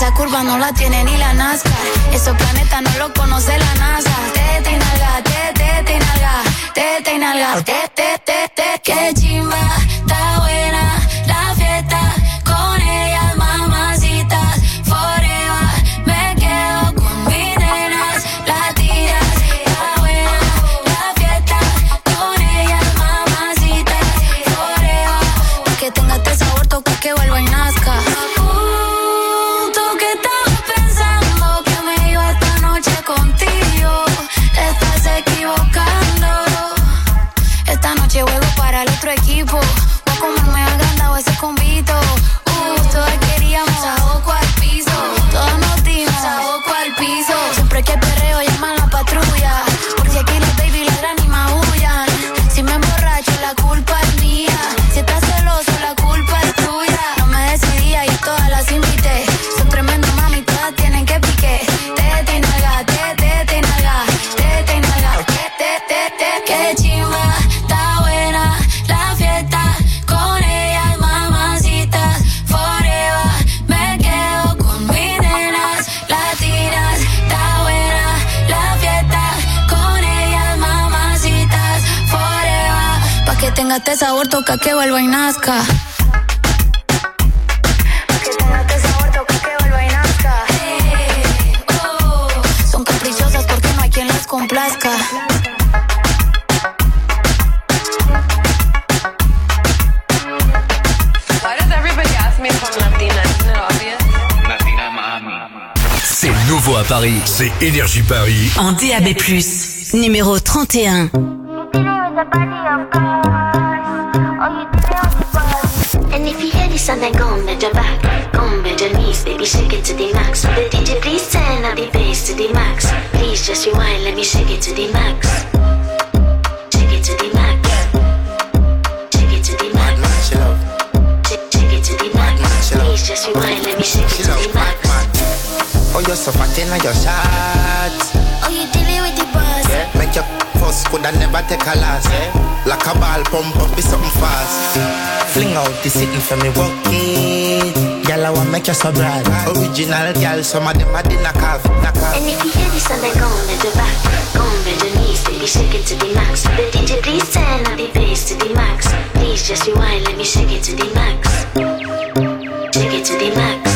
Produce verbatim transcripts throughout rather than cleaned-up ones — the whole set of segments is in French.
Esa curva no la tiene ni la NASCAR. Esos planetas no lo conoce la NASA. Tete y nalga, tete, tete y nalga, tete y nalga, tete, tete, tete. Qué chimba, está buena la fiesta. Con ellas, mamacitas, forever. Me quedo con mis nenas, latidas. Está buena la fiesta. Con ellas, mamacitas, forever. Pa' que tenga este sabor, toca que vuelva y nazca. Uh, tú que estabas pensando que me iba esta noche contigo. Te estás equivocando. Esta noche juego para el otro equipo. Voy a comerme al gandado ese convito. Uh, todas queríamos saboco al piso. Todas nos dimos saboco al piso. Siempre que perreo llaman la patrulla. Porque aquí los baby ladran y maullan. Si me emborracho la culpa es mía. Si estás celoso la culpa es tuya. No me decidía y todas las invité. Son tremendas mami, todas tienen que pique. Tete y nalga, tete, tete y nalga, tete y nalga, tete, tete. Qué chimba, está buena la fiesta. Con ellas, mamacitas, forever. Me quedo con mis nenas, latinas. Está buena la fiesta. Con ellas, mamacitas, forever. Pa' que tenga este sabor, toca que vuelva y nazca. Pa' que tenga este sabor, toca que vuelva y nazca. Hey, oh. Son caprichosas porque no hay quien las complazca. Why does everybody ask me if I'm Latina? Isn't it obvious? Latina Mami. C'est nouveau à Paris, c'est Énergie Paris. En D A B plus, numéro trente et un. And if you hear this song, then go and bend your back, go and bend your knees, baby, shake it to the max. The D J please turn up the bass to the max. Please just rewind, let me shake it to the max. Shake it to the max. Shake it to the max. Shake, shake it to the max. Please just rewind, let me shake it to the max. Oh, you're so fat in your shots. Oh, you dealing with the boss. Yeah. Make your first could I never take a last. Yeah. Like a ball pump up, be something fast. Fling out the sitting for me, walk it. Girl, I wanna make you so bright. Original girl, some of them are the knockoff, knockoff. And if you hear this song, then go and bend your back, go and bend your knees, baby, shake it to the max. The D J please turn up the bass to the max. Please just rewind, let me shake it to the max. Shake it to the max.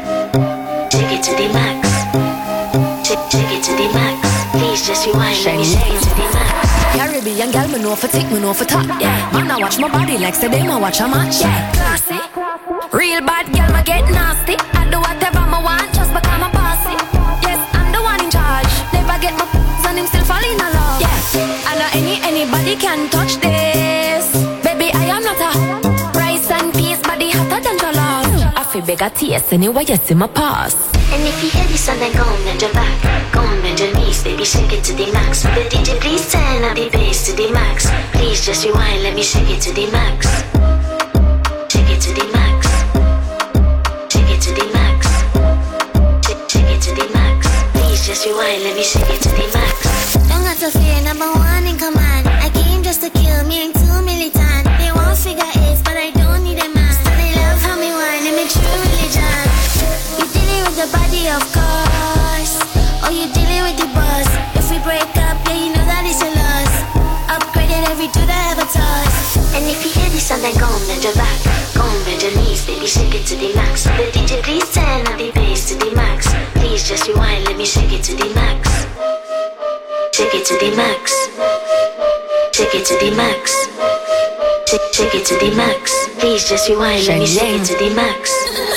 Shake it to the max. Shake, shake it to the max. Please just rewind, let me shake it to the max. Caribbean girl, me know for tick, me know for top, yeah. Man, I watch my body like say them, I watch a match, yeah. Classy, real bad girl, me get nasty. I do whatever I want, just because I'm bossy. Yes, I'm the one in charge. Never get my p***s and him still fall in love. Yeah, I know any anybody can touch this. Baby, I am not a rice and peas, body hotter than jollof. I feel beg a taste anyway, you see my pass. And if you hear this song, then go and bend your back, go and bend your knees, baby, shake it to the max. The D J please turn up the bass to the max. Please just rewind, let me shake it to the max. Shake it to the max. Shake it to the max. Shake, shake it to the max. Please just rewind, let me shake it to the max. Don't got to fear, number one in command. I came just to kill me and two militant. They won't figure eight, but I don't need a man. So they love how me whine and me true religion. You dealing with the body, of course. Oh, you dealing with the boss. If we break up, yeah, you know that it's a loss. Upgraded every dude I ever touched. And if you hear this song, then go and bend your back, go and bend your knees, baby, shake it to the max. The D J please turn up the bass to the max. Please just rewind, let me shake it to the max. Shake it to the max. Shake it to the max. Shake, shake it to the max. Please just rewind, let me shake it to the max.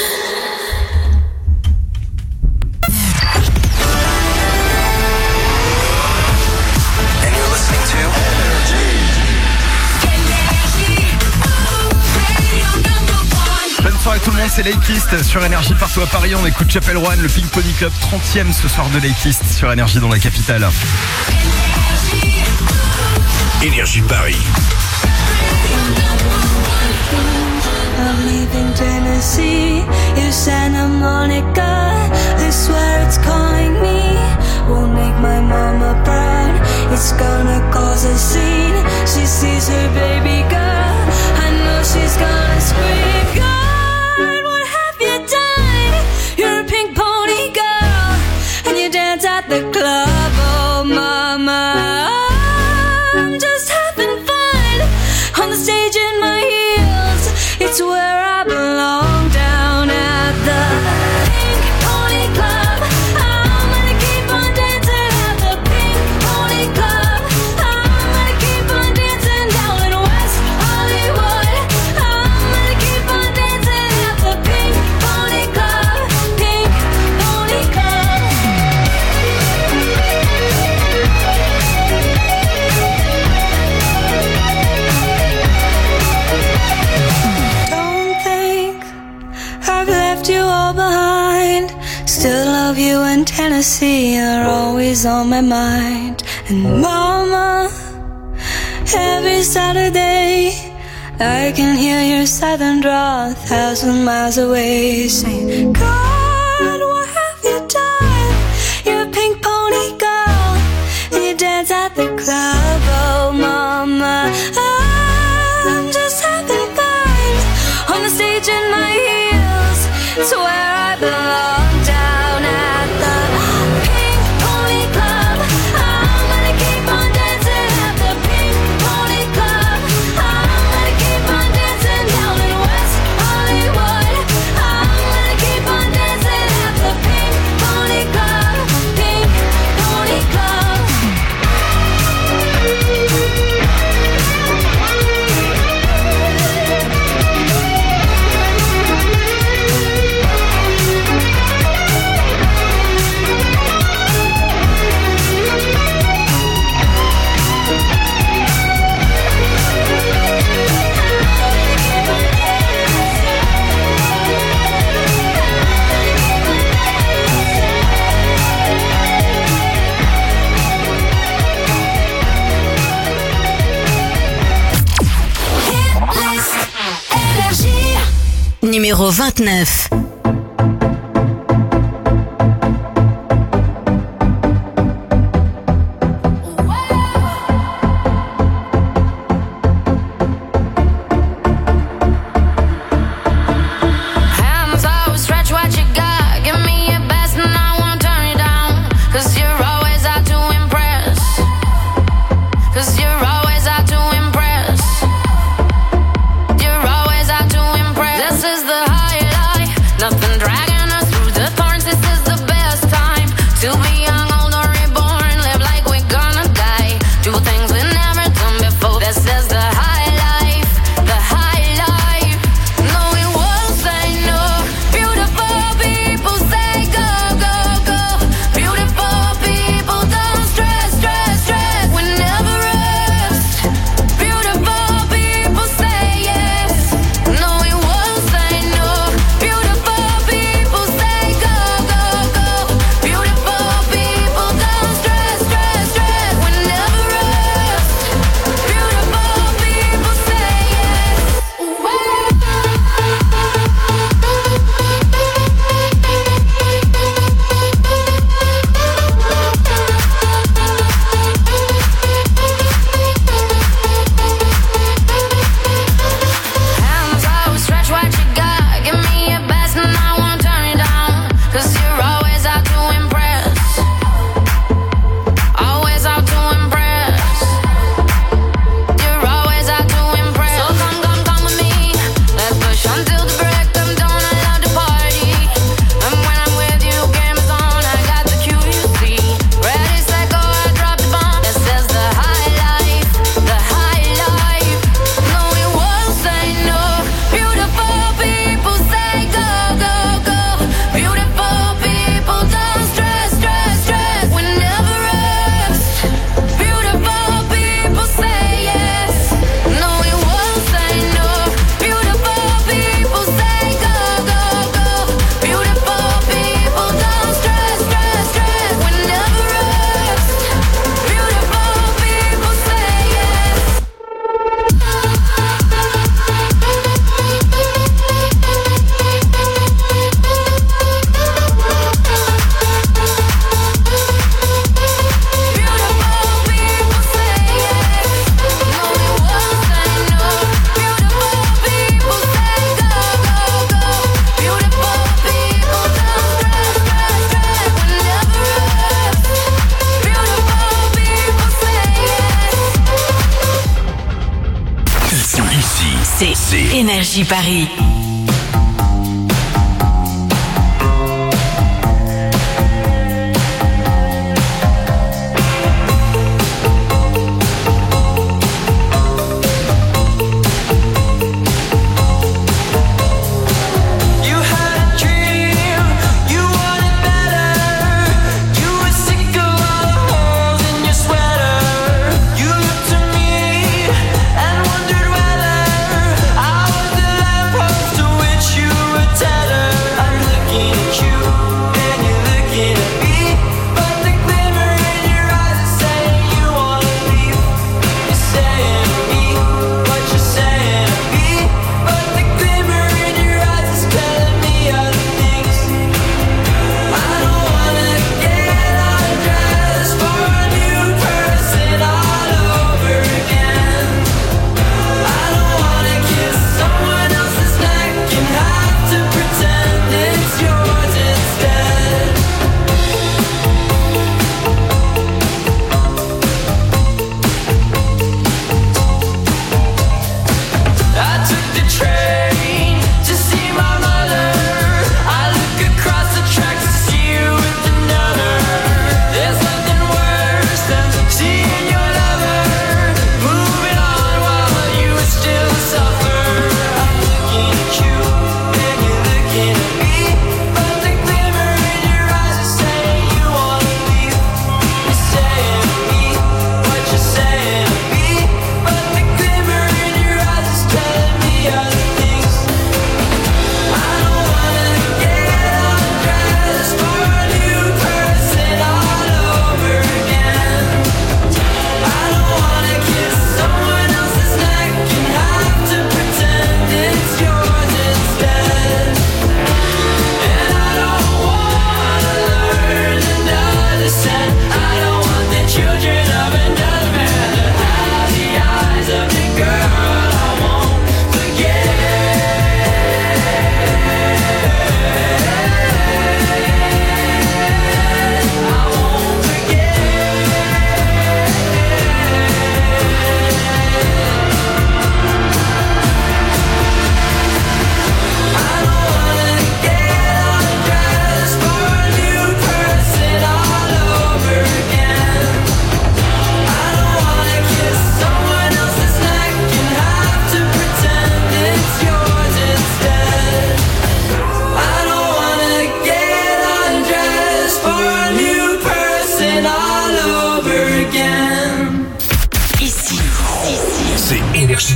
Bonne soirée tout le monde, c'est Lakist sur Énergie partout à Paris. On écoute Chapel One, le Pink Pony Club, trentième ce soir de Lakist sur Énergie dans la capitale. Énergie Paris. I'm leaving Tennessee, you Santa Monica. I swear it's calling me. Won't make my mama proud. It's gonna cause a scene. She sees her baby girl. I know she's gonna scream. God, what have you done? You're a pink pony. of you and Tennessee are always on my mind. And mama, every Saturday I can hear your southern drawl a thousand miles away, saying, God, what have you done? You're a pink pony girl, and you dance at the club. Oh mama, I'm just having fun on the stage in my heels. It's where I belong, down at the Pink Pony Club. I'm gonna keep on dancing at the Pink Pony Club. I'm gonna keep on dancing down in West Hollywood. I'm gonna keep on dancing at the Pink Pony Club. Pink Pony Club. Numéro vingt-neuf. C'est Énergie Paris. To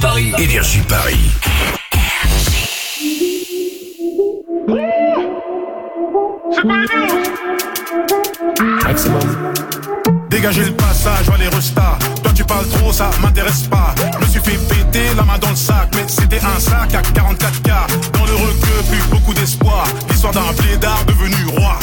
Paris. Énergie Paris. Maximum. Dégagez le passage, vois les restas. Toi tu parles trop, ça m'intéresse pas. Je me suis fait péter la main dans le sac, mais c'était un sac à quarante-quatre K. Dans le requeu, plus beaucoup d'espoir. L'histoire d'un blédard devenu roi.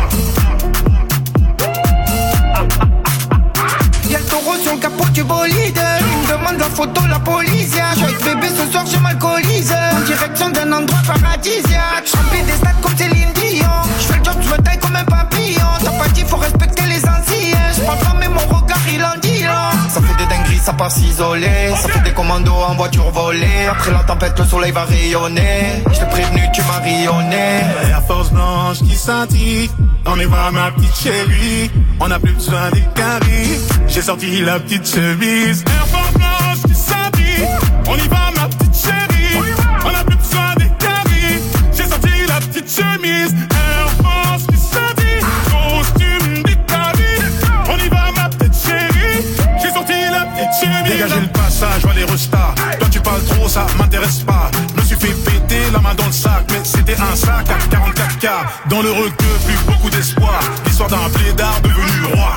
Y'a le taureau sur le capot du bolide. Il me demande la photo, la police. Je suis avec bébé ce soir, je m'alcoolise. En direction d'un endroit paradisiaque. Je remplis des stades comme Céline Dion. Je fais le job, je me taille comme un papillon. T'as pas dit, faut respecter les anciens. Je parle pas, mais mon regard il en dit long. Ça fait des dingueries, ça part s'isoler. Ça fait des commandos en voiture volée. Après la tempête, le soleil va rayonner. Je t'ai prévenu, tu m'as rayonné. La force blanche qui scintille. On y va ma petite chérie. On a plus besoin des caries. J'ai sorti la petite chemise. Air Force blanche qui s'habille. On y va ma petite chérie. On a plus besoin des caries. J'ai sorti la petite chemise. Air Force qui s'habille. Costume des caries. On y va ma petite chérie. J'ai sorti la petite chemise. Dégagez le passage, vois les restas. Toi tu parles trop, ça m'intéresse pas. Je me suis fait péter la main dans le sac, mais c'était un sac à quarante-quatre K. Dans le requeu, plus beaucoup d'espoir. L'histoire d'un blédard devenu roi.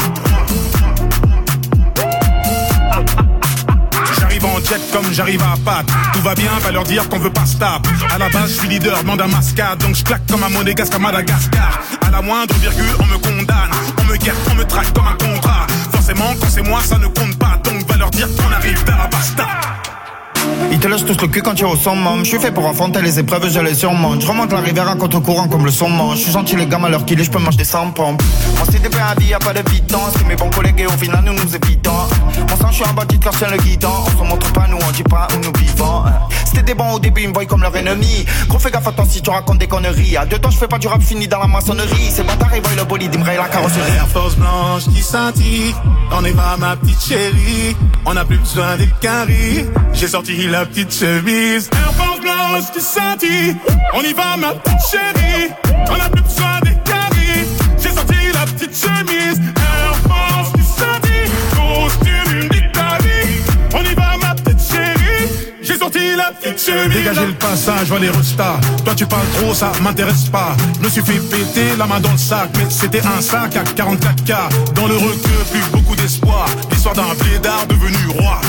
J'arrive en jet comme j'arrive à Pâques. Tout va bien, va leur dire qu'on veut pas stop. À la base, je suis leader, demande un mascade. Donc je claque comme un monégasque à Madagascar. À la moindre virgule, on me condamne. On me guette, on me traque comme un contrat. Forcément, quand c'est moi, ça ne compte pas. Donc va leur dire qu'on arrive dans la basta. Ils te lâchent tous le cul quand tu es au summum. Je suis fait pour affronter les épreuves, je les surmonte. Je remonte la rivière à contre-courant comme le saumon. Je suis gentil les gammes à l'heure qu'il est, je peux manger des sans pompes. Mon C D P à vie, y'a pas de pitance. C'est mes bons collègues et au final nous nous évitons. Mon sang, je suis un bandit car je tiens le guidon. On se montre pas, nous on dit pas où nous vivons. C'était des bons au début, ils me voient comme leur ennemi. Gros fais gaffe à toi si tu racontes des conneries. À deux temps, je fais pas du rap fini dans la maçonnerie. Ces bâtards ils voient le bolide, ils me rayent la carrosserie. Air Force blanche qui scintille. On y va ma petite chérie. On a plus besoin des caries. J'ai sorti la petite chemise. Air Force blanche qui scintille. On y va ma petite chérie. On a plus besoin des caries. J'ai sorti la petite chemise. Air Force qui scintille. Costume d'Italie. On y va ma petite chérie. J'ai sorti la petite chemise. Dégagez le passage, vois les restas. Toi tu parles trop, ça m'intéresse pas. Je me suis fait péter la main dans le sac, mais c'était un sac à quarante-quatre K. Dans le requeu, plus beaucoup d'espoir. L'histoire d'un blédard devenu roi.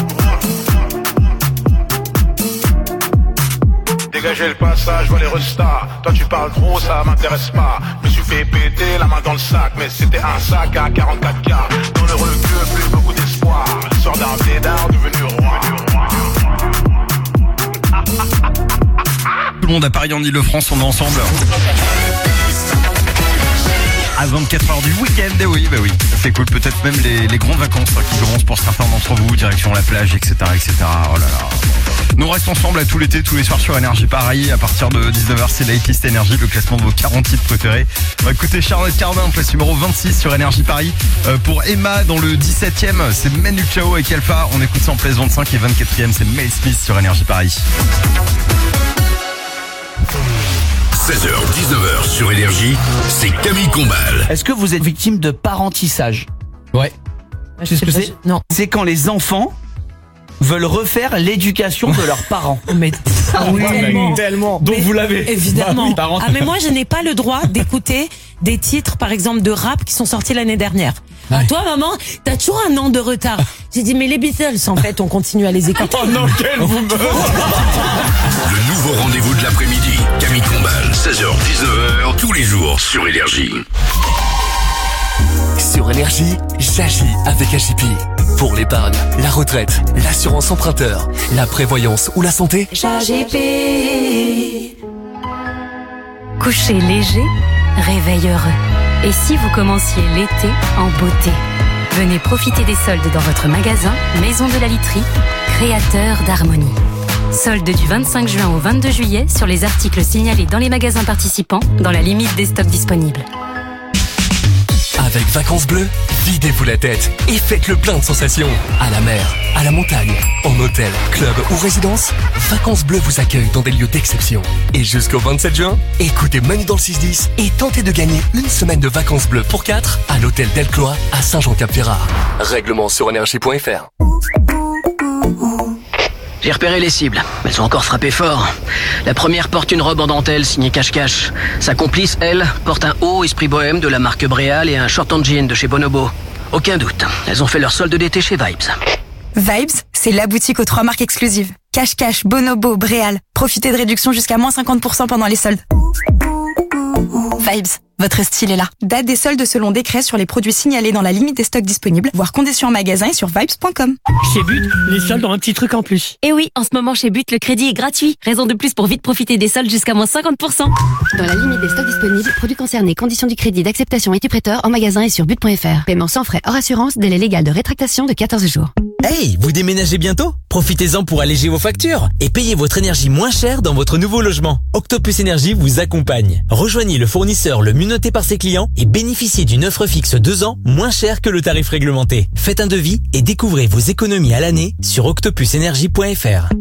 Dégagez le passage, vois les restas. Toi tu parles trop, ça m'intéresse pas. Je me suis fait péter la main dans le sac, mais c'était un sac à quarante-quatre K. Dans le requeu, plus beaucoup d'espoir. L'histoire d'un blédard devenu roi. Tout le monde à Paris en Ile-de-France, on est ensemble. À vingt-quatre heures du week-end, eh oui, bah oui, c'est cool. Peut-être même les, les grandes vacances hein, qui commencent pour certains d'entre vous, direction la plage, et cetera, et cetera. Oh là là. Nous on reste ensemble à tout l'été, tous les soirs sur Énergie Paris. À partir de dix-neuf heures, c'est la List Énergie, le classement de vos quarante titres préférés. On va écouter Charlotte Cardin, place numéro vingt-six sur Énergie Paris. Euh, pour Emma, dans le dix-septième, c'est Manu Chao avec Alpha. On écoute ça en place vingt-cinq et vingt-quatrième, c'est Mel Smith sur Énergie Paris. seize heures, dix-neuf heures sur Énergie, c'est Camille Combal. Est-ce que vous êtes victime de parentissage? Ouais. Tu sais ce que c'est? Non. C'est quand les enfants veulent refaire l'éducation de leurs parents. Mais ah oui, tellement. tellement. Donc mais vous l'avez. Évidemment. Bah oui, ah mais moi je n'ai pas le droit d'écouter des titres par exemple de rap qui sont sortis l'année dernière. Ouais. Toi maman, t'as toujours un an de retard. J'ai dit mais les Beatles en fait on continue à les écouter. Oh non, quel vous me... Le nouveau rendez-vous de l'après-midi, Camille Combal, seize heures, dix-neuf heures, tous les jours sur Énergie. Sur Énergie, j'agis avec H I P. Pour l'épargne, la retraite, l'assurance emprunteur, la prévoyance ou la santé. H I P. Coucher léger, réveil heureux. Et si vous commenciez l'été en beauté? Venez profiter des soldes dans votre magasin Maison de la Literie, créateur d'harmonie. Soldes du vingt-cinq juin au vingt-deux juillet sur les articles signalés dans les magasins participants dans la limite des stocks disponibles. Avec Vacances Bleues, videz-vous la tête et faites le plein de sensations. À la mer, à la montagne, en hôtel, club ou résidence, Vacances Bleues vous accueille dans des lieux d'exception. Et jusqu'au vingt-sept juin, écoutez Manu dans le six dix et tentez de gagner une semaine de Vacances Bleues pour quatre à l'hôtel Delclois à Saint-Jean-Cap-Ferrat. Règlement sur énergie point f r. J'ai repéré les cibles. Elles ont encore frappé fort. La première porte une robe en dentelle signée cache-cache. Sa complice, elle, porte un haut esprit bohème de la marque Bréal et un short en jean de chez Bonobo. Aucun doute. Elles ont fait leur solde d'été chez Vibes. Vibes, c'est la boutique aux trois marques exclusives. Cache-cache, Bonobo, Bréal. Profitez de réductions jusqu'à moins cinquante pour cent pendant les soldes. Vibes, votre style est là. Date des soldes selon décret sur les produits signalés dans la limite des stocks disponibles, voire conditions en magasin et sur vibes point com. Chez But, les soldes ont un petit truc en plus. Et oui, en ce moment chez But, le crédit est gratuit. Raison de plus pour vite profiter des soldes jusqu'à moins cinquante pour cent. Dans la limite des stocks disponibles, produits concernés, conditions du crédit d'acceptation et du prêteur en magasin et sur but point f r. Paiement sans frais hors assurance, délai légal de rétractation de quatorze jours. Hey, vous déménagez bientôt? Profitez-en pour alléger vos factures et payez votre énergie moins cher dans votre nouveau logement. Octopus Énergie vous accompagne. Rejoignez le fournisseur le mieux noté par ses clients et bénéficiez d'une offre fixe deux ans moins chère que le tarif réglementé. Faites un devis et découvrez vos économies à l'année sur octopus énergie point f r.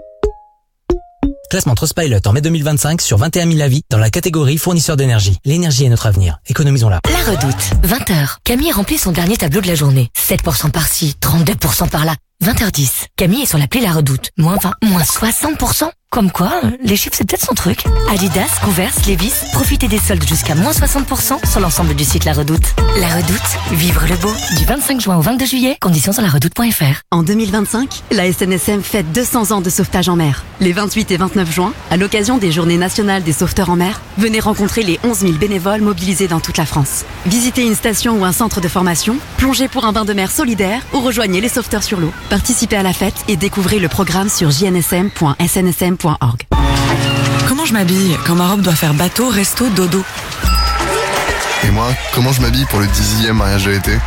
Classement Trustpilot en mai deux mille vingt-cinq sur vingt et un mille avis dans la catégorie fournisseur d'énergie. L'énergie est notre avenir. Économisons-la. La Redoute, vingt heures. Camille remplit son dernier tableau de la journée. sept pour cent par-ci, trente-deux pour cent par-là. vingt heures dix. Camille est sur l'appli La Redoute. Moins vingt, moins soixante pour cent. Comme quoi, les chiffres c'est peut-être son truc. Adidas, Converse, Levi's, profitez des soldes jusqu'à moins soixante pour cent sur l'ensemble du site La Redoute. La Redoute, vivre le beau. Du vingt-cinq juin au vingt-deux juillet, conditions sur la redoute point f r. En deux mille vingt-cinq, la S N S M fête deux cents ans de sauvetage en mer. Les vingt-huit et vingt-neuf juin, à l'occasion des Journées nationales des sauveteurs en mer, venez rencontrer les onze mille bénévoles mobilisés dans toute la France. Visitez une station ou un centre de formation, plongez pour un bain de mer solidaire ou rejoignez les sauveteurs sur l'eau. Participez à la fête et découvrez le programme sur j n s m point s n s m point org. Comment je m'habille quand ma robe doit faire bateau, resto, dodo? Et moi, comment je m'habille pour le dixième mariage de l'été?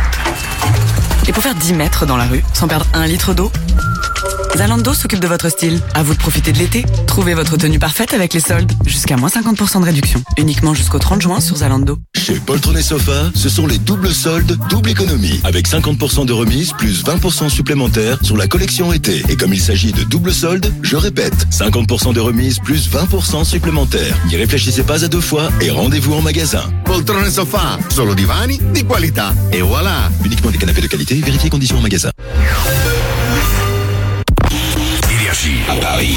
Et pour faire dix mètres dans la rue, sans perdre un litre d'eau? Zalando s'occupe de votre style. À vous de profiter de l'été. Trouvez votre tenue parfaite avec les soldes. Jusqu'à moins cinquante pour cent de réduction. Uniquement jusqu'au trente juin sur Zalando. Chez Poltron Sofa, ce sont les doubles soldes, double économie. Avec cinquante pour cent de remise, plus vingt pour cent supplémentaires sur la collection été. Et comme il s'agit de double soldes, je répète, cinquante pour cent de remise, plus vingt pour cent supplémentaires. N'y réfléchissez pas à deux fois et rendez-vous en magasin. Poltron Sofa, solo divani di qualità. Et voilà. Uniquement des canapés de qualité, vérifiez conditions en magasin. Énergie à Paris.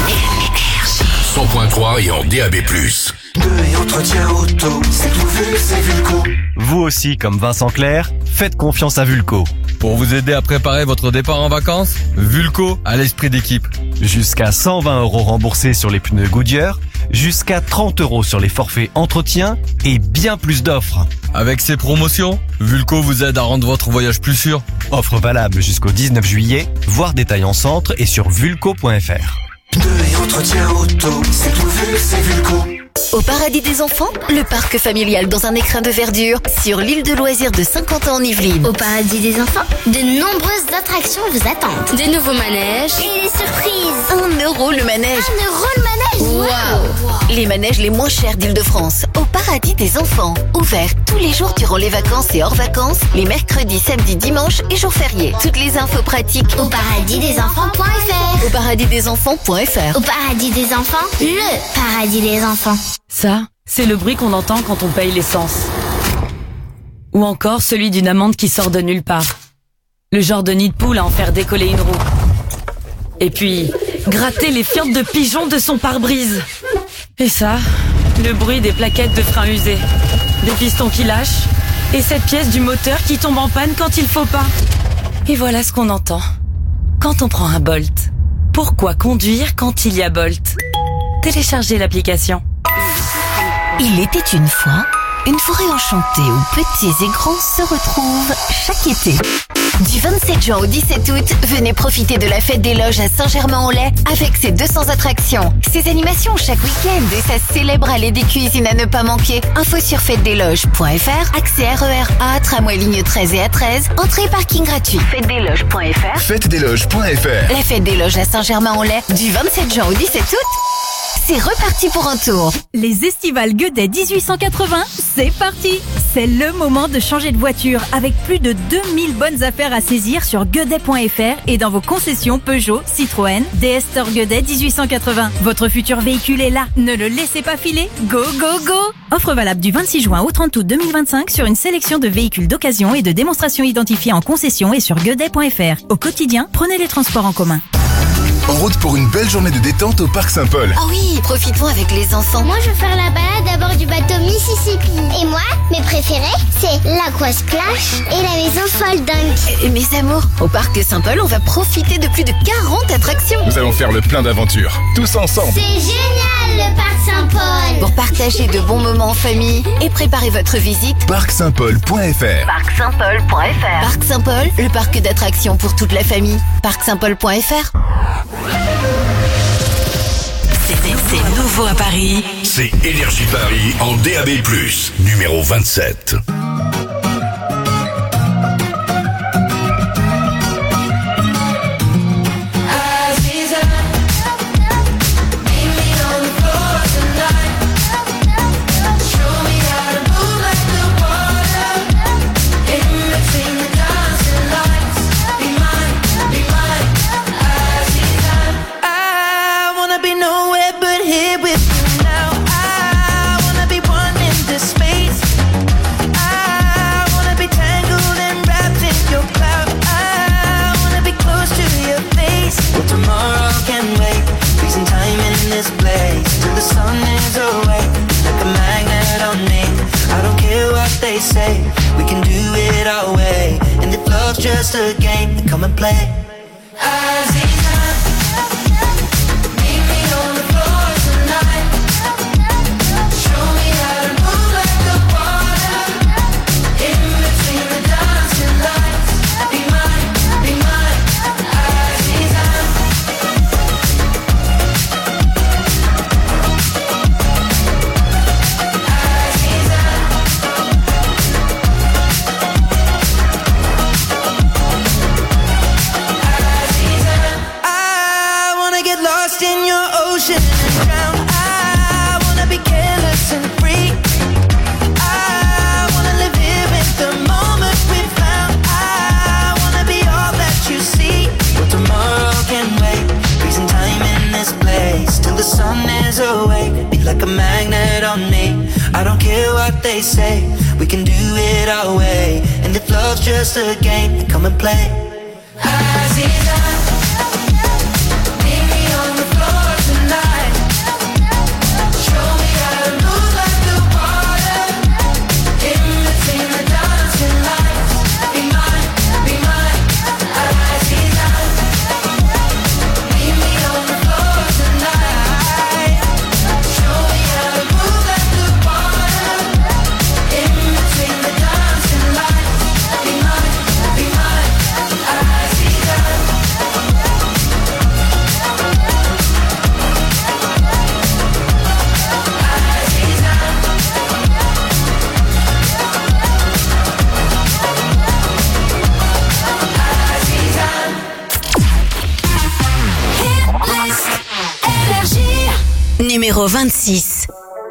cent point trois et en D A B plus. Deux et entretien auto, c'est tout vu, c'est Vulco. Vous aussi, comme Vincent Clerc, faites confiance à Vulco. Pour vous aider à préparer votre départ en vacances, Vulco a l'esprit d'équipe. Jusqu'à cent vingt euros remboursés sur les pneus Goodyear, jusqu'à trente euros sur les forfaits entretien et bien plus d'offres. Avec ces promotions, Vulco vous aide à rendre votre voyage plus sûr. Offre valable jusqu'au dix-neuf juillet, voir détail en centre et sur vulco point f r. Pneus et entretien auto, c'est tout vu, c'est Vulco. Au paradis des enfants, le parc familial dans un écrin de verdure sur l'île de loisirs de Saint-Quentin en Yvelines. Au paradis des enfants, de nombreuses attractions vous attendent. Des nouveaux manèges. Et des surprises. Un euro le manège. Un euro le manège. Waouh. Wow. Les manèges les moins chers d'Île-de-France. Au paradis des enfants. Ouvert tous les jours durant les vacances et hors vacances. Les mercredis, samedis, dimanches et jours fériés. Toutes les infos pratiques au paradis des enfants point f r. Au paradis des enfants point f r. Au paradis des enfants, le paradis des enfants. Ça, c'est le bruit qu'on entend quand on paye l'essence. Ou encore celui d'une amande qui sort de nulle part. Le genre de nid de poule à en faire décoller une roue. Et puis, gratter les fientes de pigeons de son pare-brise. Et ça, le bruit des plaquettes de frein usées. Des pistons qui lâchent. Et cette pièce du moteur qui tombe en panne quand il faut pas. Et voilà ce qu'on entend. Quand on prend un Bolt. Pourquoi conduire quand il y a Bolt? Téléchargez l'application. Il était une fois une forêt enchantée où petits et grands se retrouvent chaque été. Du vingt-sept juin au dix-sept août, venez profiter de la fête des loges à Saint-Germain-en-Laye avec ses deux cents attractions. Ses animations chaque week-end et sa célèbre allée des cuisines à ne pas manquer. Info sur fête des loges point f r, accès R E R A, tramway ligne treize et A treize, entrée et parking gratuit. fête des loges point f r. fête des loges point f r. La fête des loges à Saint-Germain-en-Laye du vingt-sept juin au dix-sept août. C'est reparti pour un tour. Les estivales Gueudet dix-huit cent quatre-vingts, c'est parti. C'est le moment de changer de voiture avec plus de deux mille bonnes affaires à saisir sur gueudet point f r et dans vos concessions Peugeot, Citroën, D S Store Gueudet dix-huit cent quatre-vingts. Votre futur véhicule est là, ne le laissez pas filer. Go, go, go. Offre valable du vingt-six juin au trente août deux mille vingt-cinq sur une sélection de véhicules d'occasion et de démonstration identifiés en concession et sur gueudet point f r. Au quotidien, prenez les transports en commun. En route pour une belle journée de détente au Parc Saint-Paul. Ah oui, profitons avec les enfants. Moi, je veux faire la balade à bord du bateau Mississippi. Et moi, mes préférés, c'est l'Aqua Splash et la maison Fold Dunk. Et mes amours, au Parc Saint-Paul, on va profiter de plus de quarante attractions. Nous allons faire le plein d'aventures, tous ensemble. C'est génial, le Parc Saint-Paul. Pour partager de bons moments en famille et préparer votre visite, parc saint paul point f r. parc saint paul point f r. Parc Saint-Paul, le parc d'attractions pour toute la famille. parc saint paul point f r. C'est nouveau à Paris. C'est Énergie Paris en D A B plus, numéro vingt-sept. Say we can do it our way, and if love's just a game, then come and play. Like a magnet on me, I don't care what they say. We can do it our way, and if love's just a game, then come and play. Aziza, meet me on the floor tonight. Show me how to move like the water, in between the dancing lights. Be mine, be mine, Aziza. Meet me on the floor tonight. Numéro vingt-six.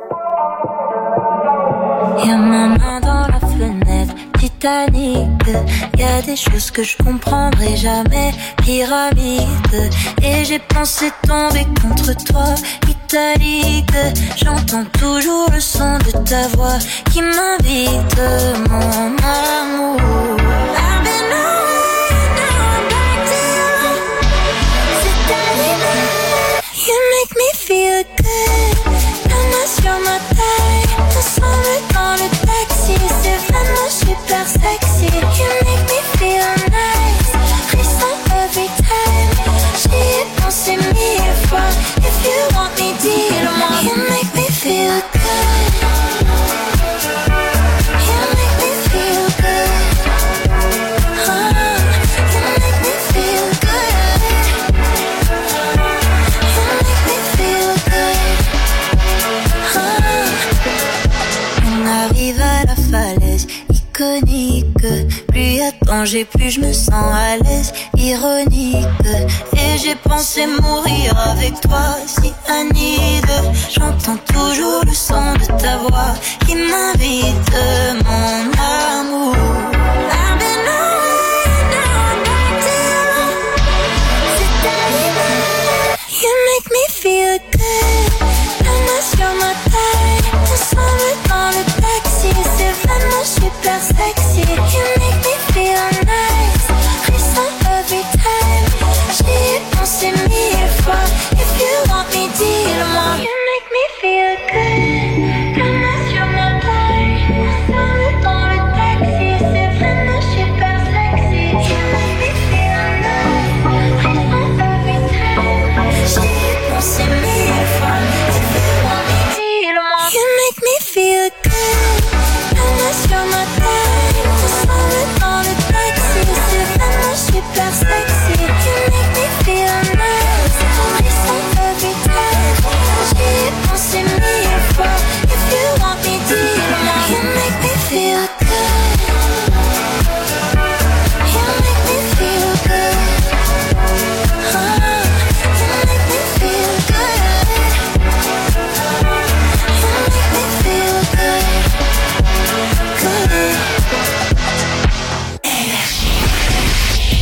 Y'a ma main dans la fenêtre, Titanic. Y'a des choses que je comprendrai jamais, pyramide. Et j'ai pensé tomber contre toi, italique. J'entends toujours le son de ta voix qui m'invite, mon amour. I've been away, now I'm back to you. C'est arrivé, you make me feel good. La main sur ma taille, ensemble dans le taxi. C'est vraiment super sexy. You make me feel nice. Frisson every time. J'y ai pensé mille fois. If you want me, dis-le-moi. You make me feel good. You make me feel good. Oh, you make me feel good. You make me feel good. Oh. On arrive à la falaise iconique. Plus y a danger, plus je me sens à l'aise. Ironique. Et j'ai pensé mourir avec toi, si Anide. J'entends toujours le son de ta voix qui m'invite, mon amour. I've been away, now I'm back to you. C'est arrivé, you make me feel good. La main sur ma taille, ensemble dans le taxi. C'est vraiment super sexy. You make me feel nice. Frisson every time. J'y ai pensé mille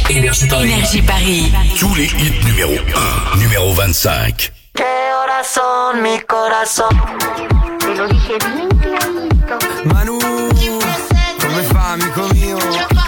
Énergie Paris. Énergie Paris. Tous les hits numéro un, numéro vingt-cinq. Que horas son, mi corazón? Te lo dije bien clarito. Manu, come fa, amico mio?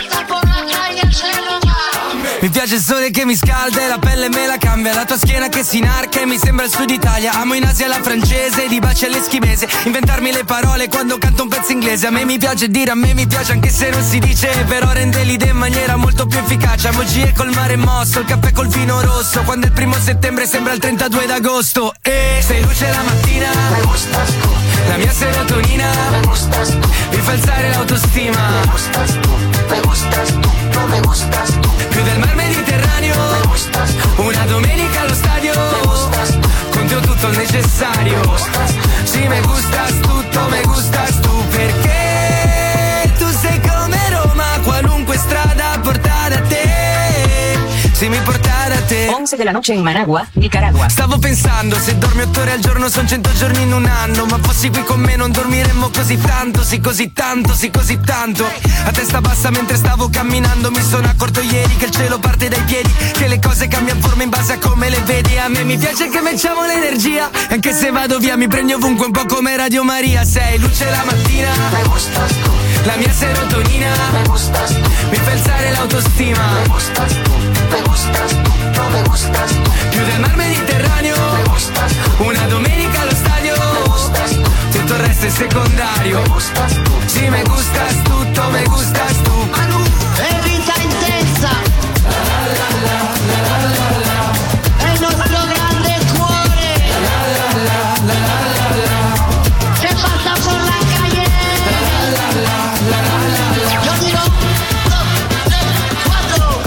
Mi piace il sole che mi scalda e la pelle me la cambia. La tua schiena che si inarca e mi sembra il sud Italia. Amo in Asia la francese, di baci all'eschimese. Inventarmi le parole quando canto un pezzo inglese. A me mi piace dire, a me mi piace anche se non si dice. Però rende l'idea in maniera molto più efficace. Emoji col mare mosso, il caffè col vino rosso. Quando è il primo settembre sembra il trentadue d'agosto. E sei luce la mattina, me gustas tú. La mia serotonina, me gustas tú. Mi fa alzare l'autostima, me gustas tú, me gustas tú, no me gustas tú. Più del mar Mediterraneo, me gustas tú. Una domenica allo stadio, me gustas tú. Con te ho tutto il necessario, me gustas tú. Sì, me gustas tutto, me gustas tu. Perché tu sei come Roma, qualunque strada porta da te. Se mi porta da te. once de la noche in Managua, Nicaragua. Stavo pensando, se dormi otto ore al giorno son cento giorni in un anno. Ma fossi qui con me non dormiremmo così tanto. Sì, così tanto, sì, così tanto. A testa bassa mentre stavo camminando mi sono accorto ieri che il cielo parte dai piedi. Che le cose cambiano forma in base a come le vedi. A me mi piace che mettiamo l'energia. Anche se vado via mi prendi ovunque un po' come Radio Maria. Sei luce la mattina, me gustas tú. La mia serotonina, me gustas tú. Mi fa alzare l'autostima, me gustas tú. Me gustas tú, no me gustas tú. Più del mar Mediterraneo, me gustas tú. Una domenica allo stadio, me gustas tú. Tutto il resto è secondario, me gustas tú. Sì, me gustas tutto, me gustas tu. Manu, è vita intensa. La, la, la, la, la, la. È il nostro grande cuore. La, la, la, la, la, la. Se passa por la calle. La, la, la, la, la, la. Yo digo uno, tres, quattro.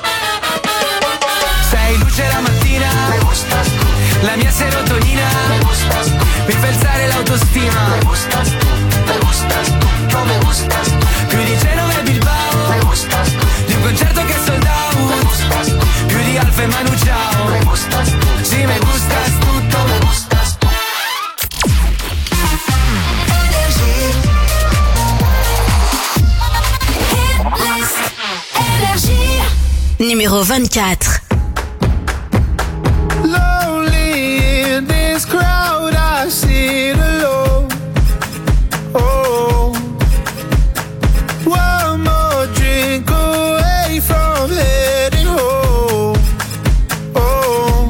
Sei luce la mattina, me gustas tú. La mia serotonina, me gustas tú. Mi fa alzare l'autostima, me gustas tú. Me gustas tú, no me gustas tú. Più di Genova e Bilbao, me gustas tú. Di un concerto che è sold out, me gustas tú. Più di Alfa e Manu Ciao, me gustas tú. Sì, me gustas tutto, me gustas tú. Numéro vingt-quatre. Lonely in this crowd, I sit alone. Oh, one more drink away from heading home. Oh,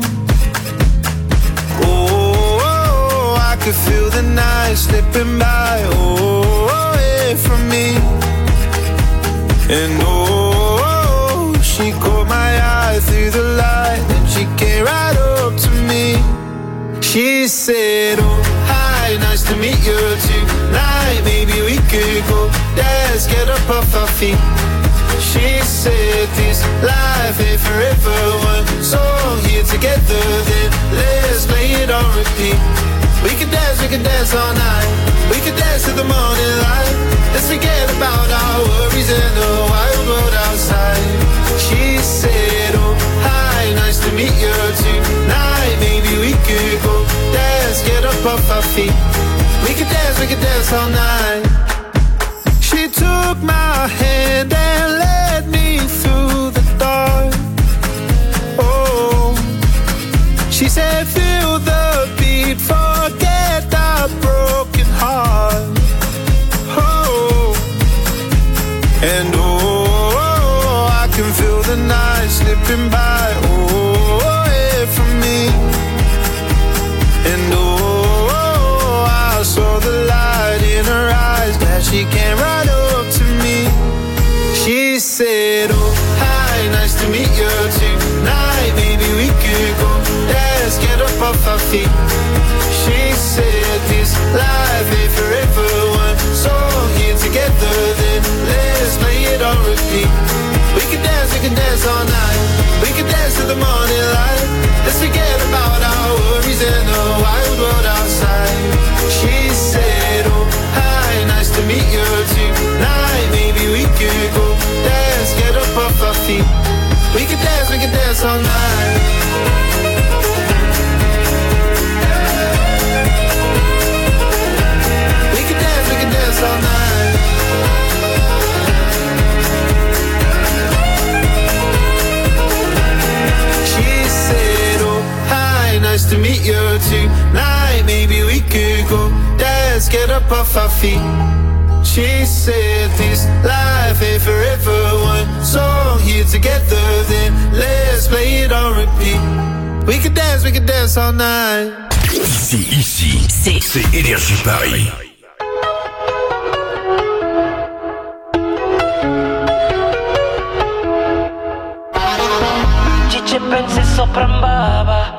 oh, oh, I could feel the night slipping by. Oh, away from me. And oh, she caught my eye through the light, and she came right up to me. She said, oh, hi, nice to meet you tonight. Maybe we could go dance, get up off our feet. She said, this life ain't forever. One song here together, then let's play it on repeat. We could dance, we could dance all night. We could dance to the morning light. Let's forget about our worries and the wild world outside. She said, oh, hi, nice to meet you tonight. Maybe we could go dance, get up off our feet. We could dance, we could dance all night. She took my hand and led me through the dark. Oh, she said, feel the beat, forget that broken heart. Oh, and oh, I can feel the night slipping by. Oh, away from me. And oh, I saw the light in her eyes, glad she came right up to me. She said, oh, hi, nice to meet you tonight. Maybe we could go dance, get up off our feet. She said, this life ain't forever. One song here together, then let's play it on repeat. We can dance, we can dance all night. We can dance to the morning light. Let's forget about our worries and the wild world outside. She said, oh, hi, nice to meet you tonight. Maybe we could go dance, get up off our feet. We can dance, we can dance all night. All night. off our feet. She said this life ain't forever one song here together, then let's play it on repeat. We could dance, we could dance all night. Ici, ici, c'est, c'est Énergie Paris. Ci pensi sopra un baba.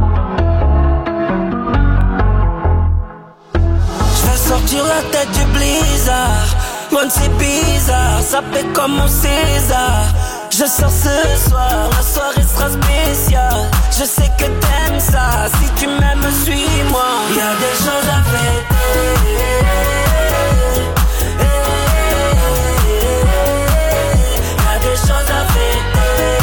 J'vais sortir la tête du blizzard. Mon c'est bizarre, ça fait comme mon César. Je sors ce soir, la soirée sera spéciale. Je sais que t'aimes ça, si tu m'aimes, suis-moi. Y'a des choses à fêter. Y'a des choses à fêter.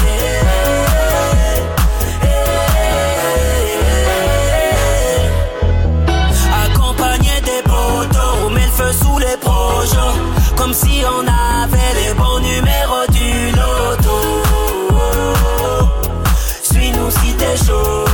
Accompagné des poteaux, on met le feu sous les projets. Comme si on avait les bons numéros du loto. Suis-nous si t'es chaud.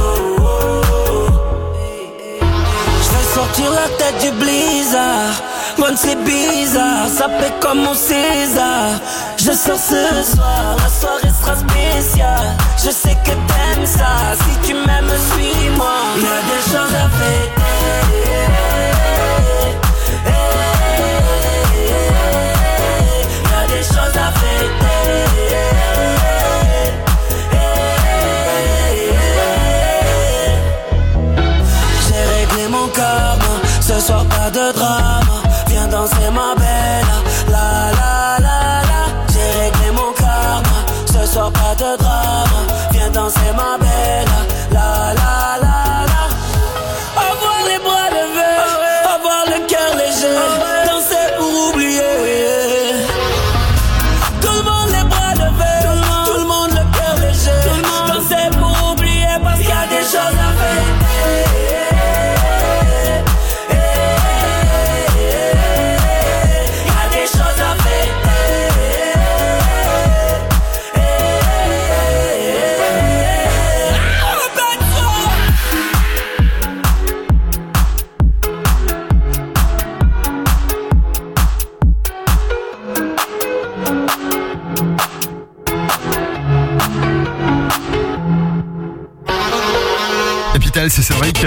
J'vais sortir la tête du blizzard. Bon c'est bizarre, ça fait comme mon César. Je sors ce soir, la soirée sera spéciale. Je sais que t'aimes ça, si tu m'aimes suis-moi. Y'a des choses à fêter. Des choses à fêter. J'ai réglé mon karma, ce soir pas de drame. Viens danser ma belle, la la la la. J'ai réglé mon karma, ce soir pas de drame. Viens danser ma belle, la la la la. Avoir les bras levés, avoir le cœur léger, danser pour oublier. Des choses à fêter. Y'a des choses à fêter. C'est Cédric. Et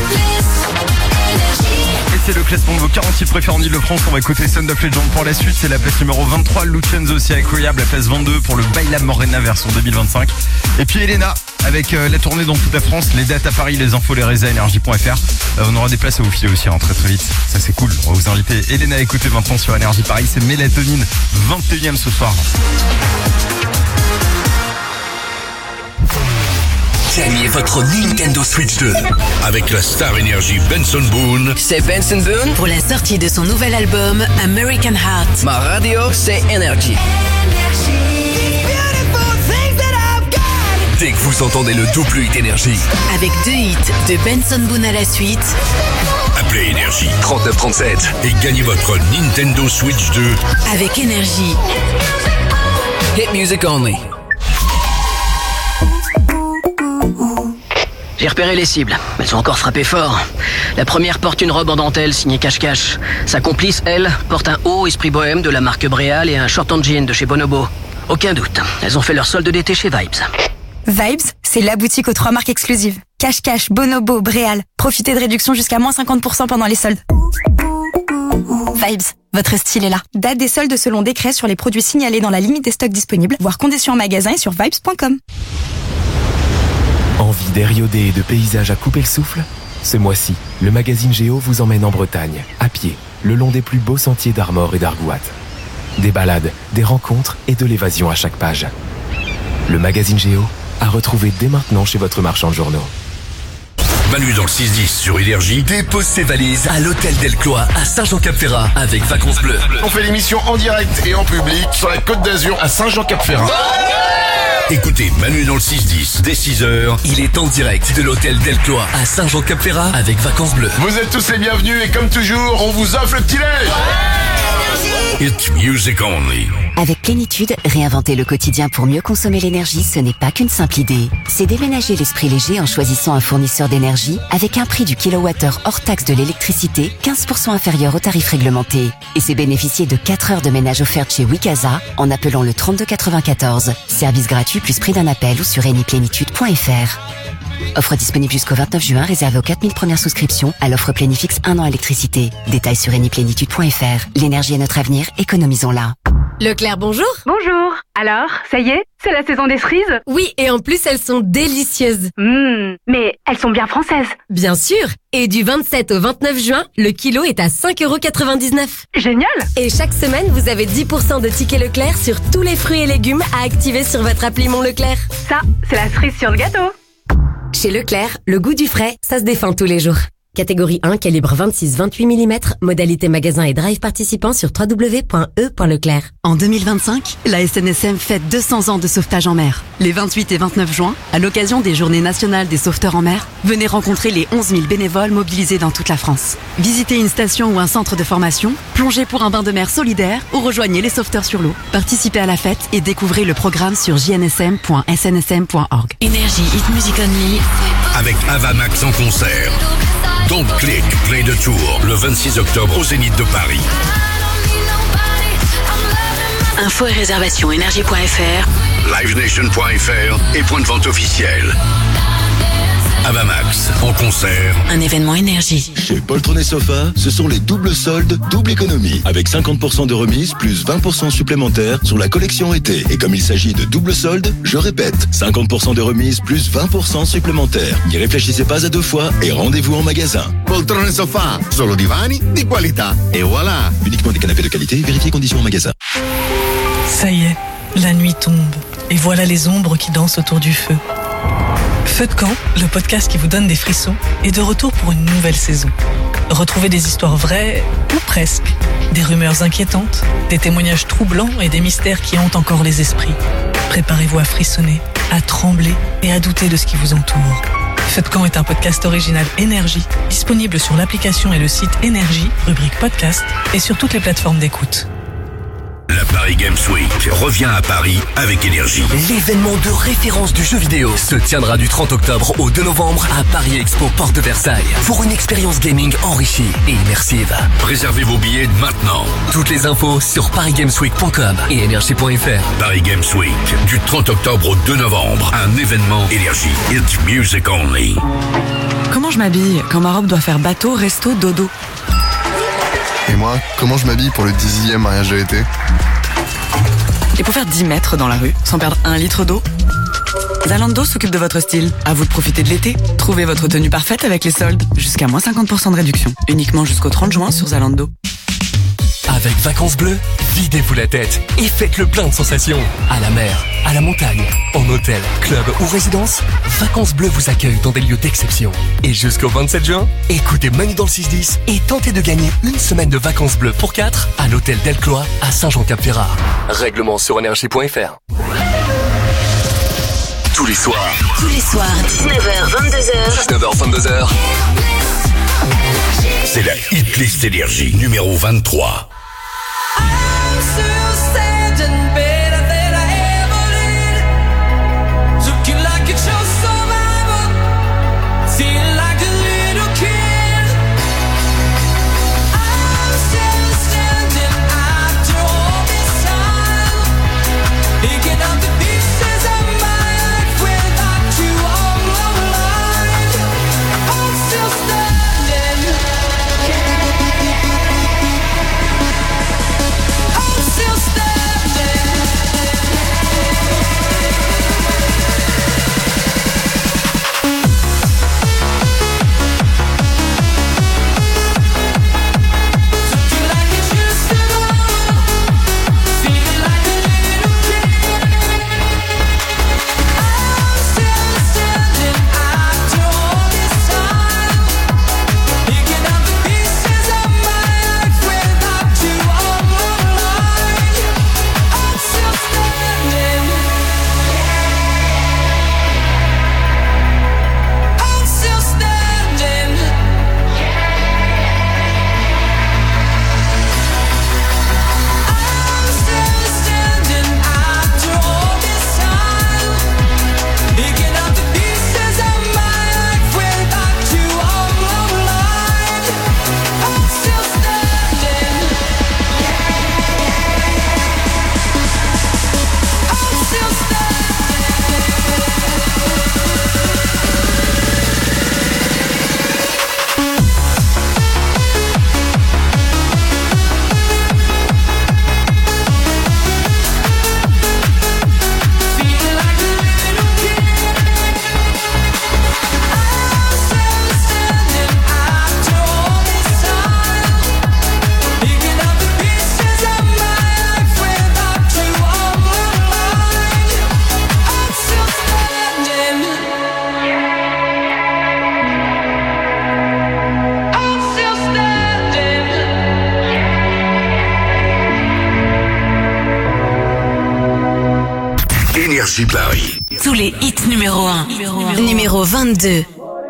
c'est le classement de vos quarante titres préférés en Ile-de-France. On va écouter Sound of Legend pour la suite. C'est la place numéro vingt-trois. Lucenzo aussi incroyable. La place vingt-deux pour le Baila Morena version deux mille vingt-cinq. Et puis Elena avec euh, la tournée dans toute la France. Les dates à Paris, les infos, les réseaux, énergie point F R. Euh, on aura des places à vous filer aussi hein, très très vite. Ça c'est cool. On va vous inviter Elena à écouter maintenant sur Énergie Paris. C'est Mélatonine, vingt et unième ce soir. Gagnez votre Nintendo Switch deux avec la Star Energy Benson Boone. C'est Benson Boone pour la sortie de son nouvel album American Heart. Ma radio, c'est Energy. Dès que vous entendez le double hit Énergie. Avec deux hits de Benson Boone à la suite. Appelez Énergie trente-neuf trente-sept et gagnez votre Nintendo Switch deux avec Énergie. Hit music only. J'ai repéré les cibles. Elles ont encore frappé fort. La première porte une robe en dentelle signée Cache-Cache. Sa complice, elle, porte un haut esprit bohème de la marque Bréal et un short en jean de chez Bonobo. Aucun doute, elles ont fait leur solde d'été chez Vibes. Vibes, c'est la boutique aux trois marques exclusives. Cache-Cache, Bonobo, Bréal. Profitez de réductions jusqu'à moins cinquante pour cent pendant les soldes. Vibes, votre style est là. Date des soldes selon décret sur les produits signalés dans la limite des stocks disponibles, voire conditions en magasin et sur vibes point com. Envie d'air iodé et de paysages à couper le souffle ? Ce mois-ci, le magazine Géo vous emmène en Bretagne, à pied, le long des plus beaux sentiers d'Armor et d'Argoat. Des balades, des rencontres et de l'évasion à chaque page. Le magazine Géo, à retrouver dès maintenant chez votre marchand de journaux. Manu dans le six dix sur Énergie dépose ses valises à l'hôtel Delclois à Saint-Jean-Cap-Ferrat avec Vacances Bleues. On fait l'émission en direct et en public sur la Côte d'Azur à Saint-Jean-Cap-Ferrat. Écoutez Manu dans le six dix dès six heures, il est en direct de l'hôtel Delclois à Saint-Jean-Cap-Ferrat avec Vacances Bleues. Vous êtes tous les bienvenus et comme toujours, on vous offre le petit lait. It's music only. Avec Plénitude, réinventer le quotidien pour mieux consommer l'énergie, ce n'est pas qu'une simple idée. C'est déménager l'esprit léger en choisissant un fournisseur d'énergie avec un prix du kilowattheure hors taxe de l'électricité quinze pour cent inférieur au tarif réglementé. Et c'est bénéficier de quatre heures de ménage offertes chez Wikaza en appelant le trente-deux quatre-vingt-quatorze. Service gratuit plus prix d'un appel ou sur eniplénitude point f r. Offre disponible jusqu'au vingt-neuf juin, réservée aux quatre mille premières souscriptions à l'offre Plénifix un an électricité. Détails sur eniplénitude point f r. L'énergie est notre avenir, économisons-la. Leclerc, bonjour. Bonjour. Alors, ça y est, c'est la saison des cerises? Oui, et en plus, elles sont délicieuses. Mmh, mais elles sont bien françaises. Bien sûr. Et du vingt-sept au vingt-neuf juin, le kilo est à cinq euros quatre-vingt-dix-neuf. Génial. Et chaque semaine, vous avez dix pour cent de tickets Leclerc sur tous les fruits et légumes à activer sur votre appli Mon Leclerc. Ça, c'est la cerise sur le gâteau. Chez Leclerc, le goût du frais, ça se défend tous les jours. Catégorie un, calibre vingt-six vingt-huit millimètres, modalité magasin et drive participant sur w w w point e point leclerc. En deux mille vingt-cinq, la S N S M fête deux cents ans de sauvetage en mer. Les vingt-huit et vingt-neuf juin, à l'occasion des Journées nationales des sauveteurs en mer, venez rencontrer les onze mille bénévoles mobilisés dans toute la France. Visitez une station ou un centre de formation, plongez pour un bain de mer solidaire ou rejoignez les sauveteurs sur l'eau. Participez à la fête et découvrez le programme sur j n s m point s n s m point org. Énergie Hit Music Only. Avec Avamax en concert. Don't Click, Play the Tour, le vingt-six octobre au Zénith de Paris. Info et réservation énergie point f r, livenation point f r et point de vente officiel. Avamax en concert. Un événement énergie. Chez Poltron et Sofa, ce sont les doubles soldes, double économie. Avec cinquante pour cent de remise plus vingt pour cent supplémentaires sur la collection été. Et comme il s'agit de double soldes, je répète, cinquante pour cent de remise plus vingt pour cent supplémentaires. N'y réfléchissez pas à deux fois et rendez-vous en magasin. Poltron et Sofa, solo divani di qualità. Et voilà. Uniquement des canapés de qualité, vérifiez conditions en magasin. Ça y est, la nuit tombe. Et voilà les ombres qui dansent autour du feu. Feu de camp, le podcast qui vous donne des frissons, est de retour pour une nouvelle saison. Retrouvez des histoires vraies, ou presque, des rumeurs inquiétantes, des témoignages troublants et des mystères qui hantent encore les esprits. Préparez-vous à frissonner, à trembler et à douter de ce qui vous entoure. Feu de camp est un podcast original Énergie, disponible sur l'application et le site Énergie, rubrique podcast, et sur toutes les plateformes d'écoute. La Paris Games Week revient à Paris avec Énergie. L'événement de référence du jeu vidéo se tiendra du trente octobre au deux novembre à Paris Expo Porte de Versailles pour une expérience gaming enrichie et immersive. Réservez vos billets maintenant. Toutes les infos sur paris games week point com et énergie point f r. Paris Games Week du trente octobre au deux novembre, un événement Énergie. It's music only. Comment je m'habille quand ma robe doit faire bateau, resto, dodo? Et moi, comment je m'habille pour le dixième mariage de l'été? Et pour faire dix mètres dans la rue, sans perdre un litre d'eau? Zalando s'occupe de votre style. À vous de profiter de l'été. Trouvez votre tenue parfaite avec les soldes. Jusqu'à moins cinquante pour cent de réduction. Uniquement jusqu'au trente juin sur Zalando. Avec Vacances Bleues, videz-vous la tête et faites le plein de sensations. À la mer, à la montagne, en hôtel, club ou résidence, Vacances Bleues vous accueille dans des lieux d'exception. Et jusqu'au vingt-sept juin, écoutez Manu dans le six dix et tentez de gagner une semaine de Vacances Bleues pour quatre à l'hôtel Delclois à Saint-Jean-Cap-Ferrat. Règlement sur énergie point f r. Tous les soirs. Tous les soirs, dix-neuf heures vingt-deux heures. dix-neuf heures vingt-deux heures. C'est la Hitlist Énergie numéro vingt-trois. Still Énergie Paris. Tous les hits numéro un. Numéro vingt-deux.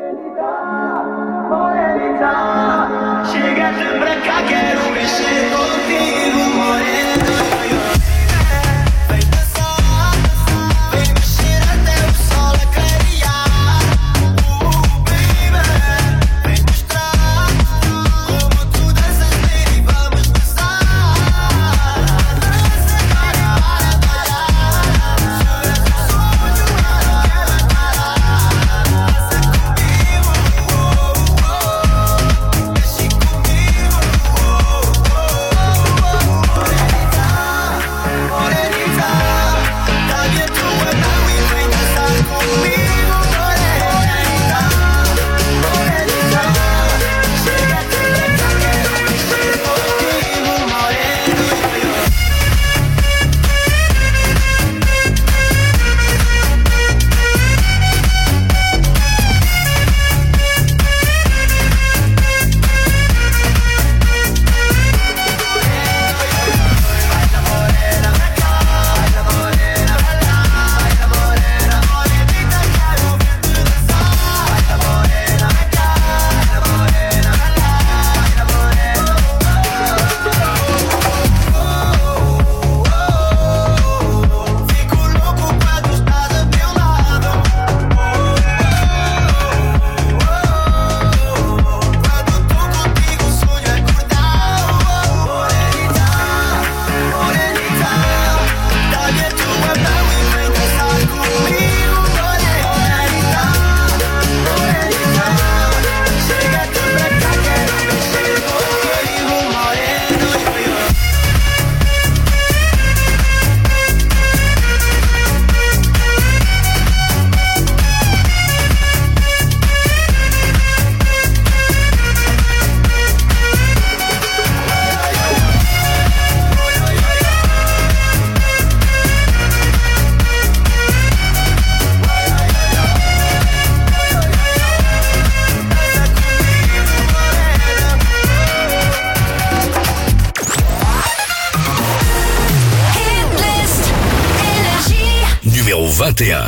vingt et un.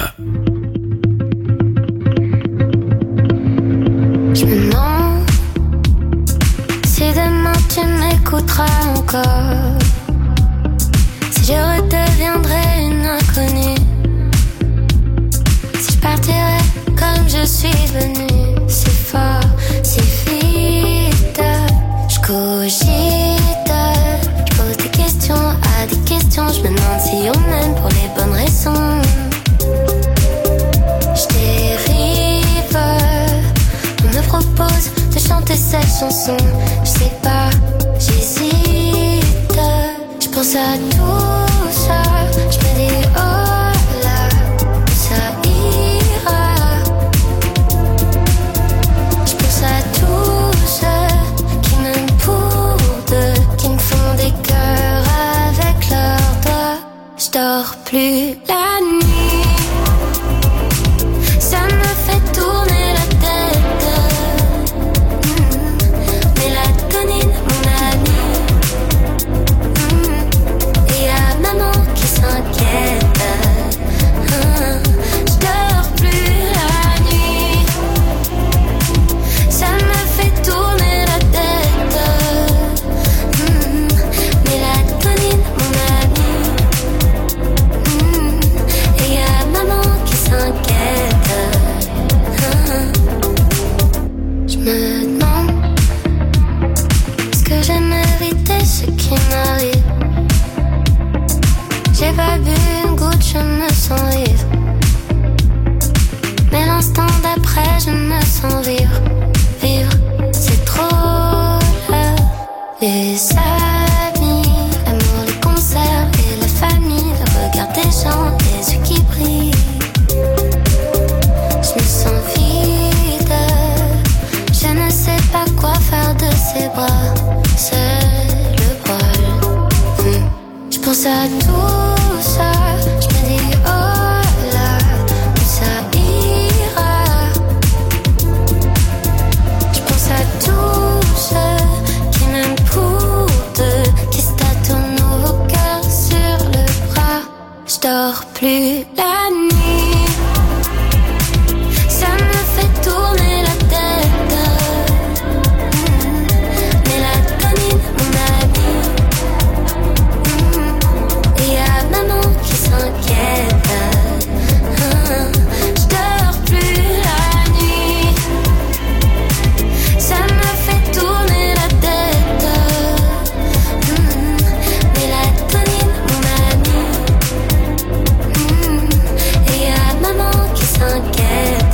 Je me demande si demain tu m'écouteras encore, si je redeviendrai une inconnue, si je partirai comme je suis venue, si fort, si vite. Je cogite, je pose des questions à des questions, je me demande si on m'aime pour les bonnes raisons. Propose de chanter cette chanson. Je sais pas, j'hésite. Je pense à tout ça. Je me dis oh là, ça ira. Je pense à tous ceux qui m'aiment pour deux, qui me font des cœurs avec leurs doigts. Je dors plus la nuit. Ça me fait tourner la tête. J'ai pas bu une goutte, je me sens ivre. Mais l'instant d'après, je me sens vivre. Vivre, c'est trop là. Les amis, l'amour, les concerts et la famille, le regard des gens, les yeux qui brillent. Je me sens vide. Je ne sais pas quoi faire de ces bras. C'est le poil. Hum. Je pense à tout ça. Je me dis oh là, ça ira. Je pense à tous ceux qui m'aiment pour deux, qui se tâtonnent au cœur sur le bras. Je dors plus la nuit. Ça me fait tourner la tête. Mélatonine, mon ami. Et y'a maman qui s'inquiète. Je dors plus la nuit. Ça me fait tourner la tête. Mélatonine, mon ami. Et y'a maman qui s'inquiète.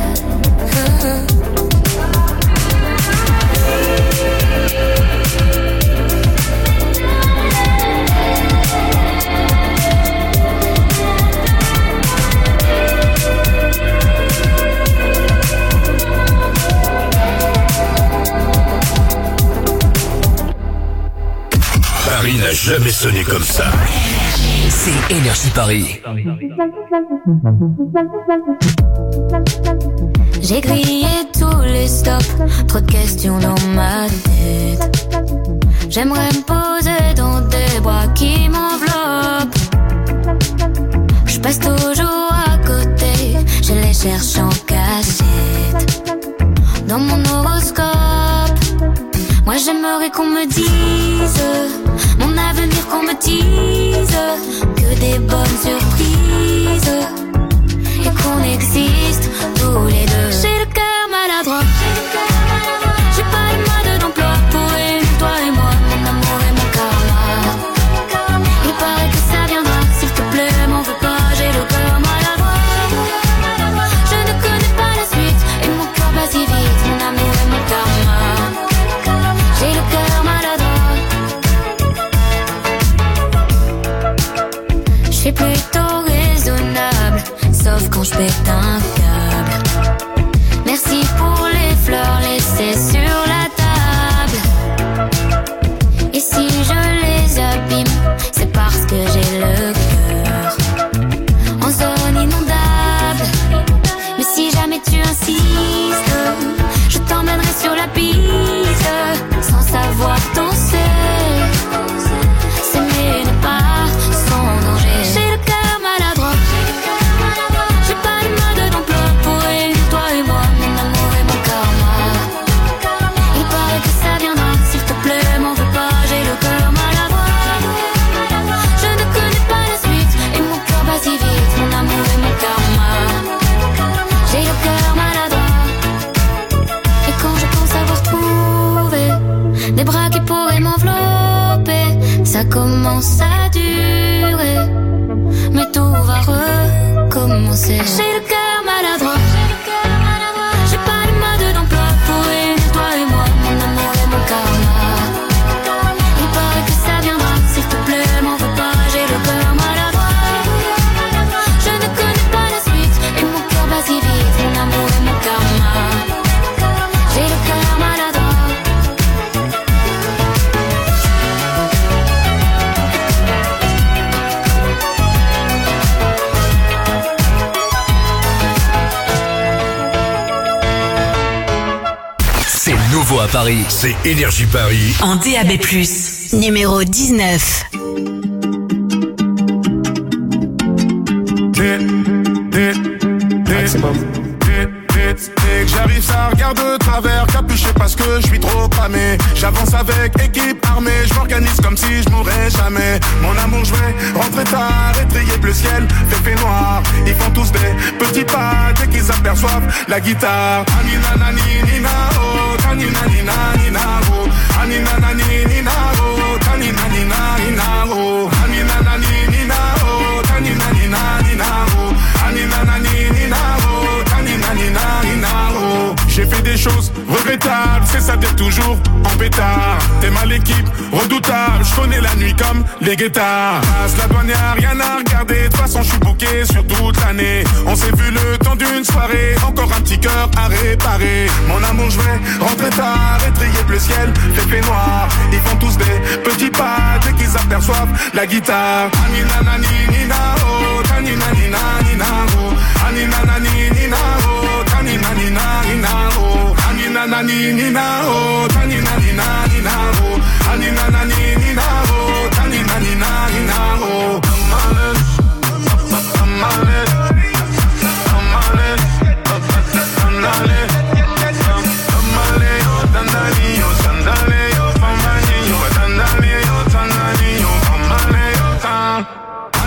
Paris n'a jamais sonné comme ça. C'est Énergie Paris. J'ai grillé tous les stops, trop de questions dans ma tête. J'aimerais me poser dans des bras qui m'enveloppent. Je passe toujours à côté, je les cherche en cachette. Dans mon horoscope, moi j'aimerais qu'on me dise mon avenir, qu'on me dise que des bonnes surprises et qu'on existe tous les deux. J'ai le cœur maladroit, j'ai pas le mode d'emploi pour aimer toi et moi, mon amour et mon karma. Il paraît que ça viendra, s'il te plaît, m'en veux pas, j'ai le cœur maladroit. Je ne connais pas la suite et mon cœur bat si vite, mon amour et mon karma. J'ai le cœur maladroit. Je suis plutôt raisonnable, sauf quand je pète un câble. Merci pour les fleurs laissées sur la table. Et si je les abîme, c'est parce que j'ai le cœur en zone inondable. Mais si jamais tu insistes, je t'emmènerai sur la piste. Sans savoir danser, s'aimer n'est pas sans danger. J'ai le cœur maladroit, j'ai pas le mode d'emploi pour aimer toi et moi, mon amour et mon karma. Il paraît que ça viendra, s'il te plaît, m'en veux pas, j'ai le cœur maladroit. Je ne connais pas la suite et mon cœur bat si vite, mon amour et mon karma. J'ai le cœur maladroit. Et quand je pense avoir trouvé des bras qui pourraient m'envelopper, ça commence à durer, mais tout va recommencer. J'ai le cœur maladroit, j'ai pas le mode d'emploi pour aimer toi et moi, mon amour et mon karma. Il paraît que ça viendra, s'il te plaît, m'en veux pas, j'ai le cœur maladroit. Je ne connais pas la suite et mon cœur bat si vite, mon amour et mon karma. J'ai le cœur maladroit. C'est nouveau à Paris. C'est Énergie Paris. En D A B plus, numéro dix-neuf. Dès que j'arrive, ça regarde de travers, capuché parce que je suis trop cramé. J'avance avec équipe armée, je m'organise comme si je mourrais jamais. Mon amour, je vais rentrer tard, étrier bleu ciel, fait fait noir. Ils font tous des petits pas dès qu'ils aperçoivent la guitare. Anina nani nina oh, tanina nina nina oh, anina nani nina oh, tanina nina nina oh, anina nani nina oh, tanina nina nina oh, anina nani nina oh, tanina nina nina oh. J'ai fait des choses regrettables, c'est ça d'être toujours en pétard. T'es mal équipe, redoutable, je connais la nuit comme les guettards. Passe la douane, y'a rien à regarder, de toute façon je suis bouqué sur toute l'année. On s'est vu le temps d'une soirée, encore un petit cœur à réparer. Mon amour, je vais rentrer tard, étrier bleu ciel, fait fait noir. Ils font tous des petits pas dès qu'ils aperçoivent la guitare. Anina nani nina oh, tanina nina nina oh, anina nani nina oh, tanina nina nina oh, anina nani nina oh, tanina nina nina oh, anina nani nina oh, tanina nina nina oh.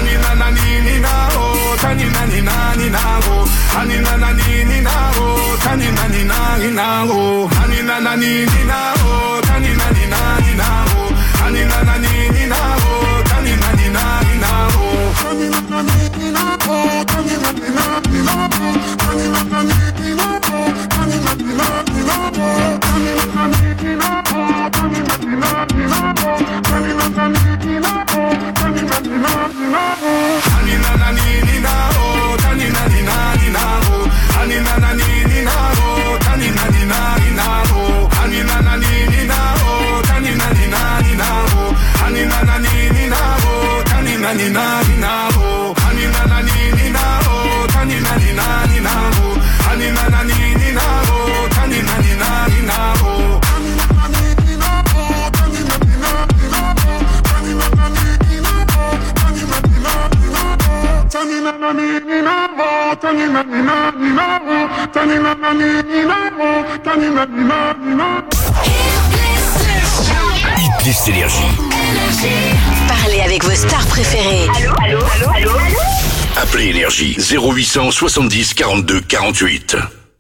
Anina na ni ni na oh, tani na ni na ni na oh. Anina na ni ni na oh, tani na ni na ni na oh. Anina na ni ni na oh, tani na ni na ni na oh. Anina na ni ni na oh, tani na ni na ni na oh. Anina na ni ni na oh, tani na ni na ni na oh. Anina na ni ni na oh, tani na ni na ni na oh. Anina na ni ni na oh, tani na ni na ni na oh. Anina na ni ni na oh, tani na ni na ni na oh. Anina na ni ni na oh, tani na ni na ni na oh. Anina na ni ni na oh, tani na ni na ni na oh. Anina na ni ni na oh, tani na ni na ni na oh. Anina na ni ni na oh, tani na ni na ni na oh. Anina na ni ni na oh, tani na ni na ni na oh. Anina na ni ni na oh, tani na ni na ni na oh. Hitlist Énergie. Parlez avec vos stars préférées. Allô, allô, allô, allô, allô. Appelez Énergie zéro huit cent soixante-dix quarante-deux quarante-huit.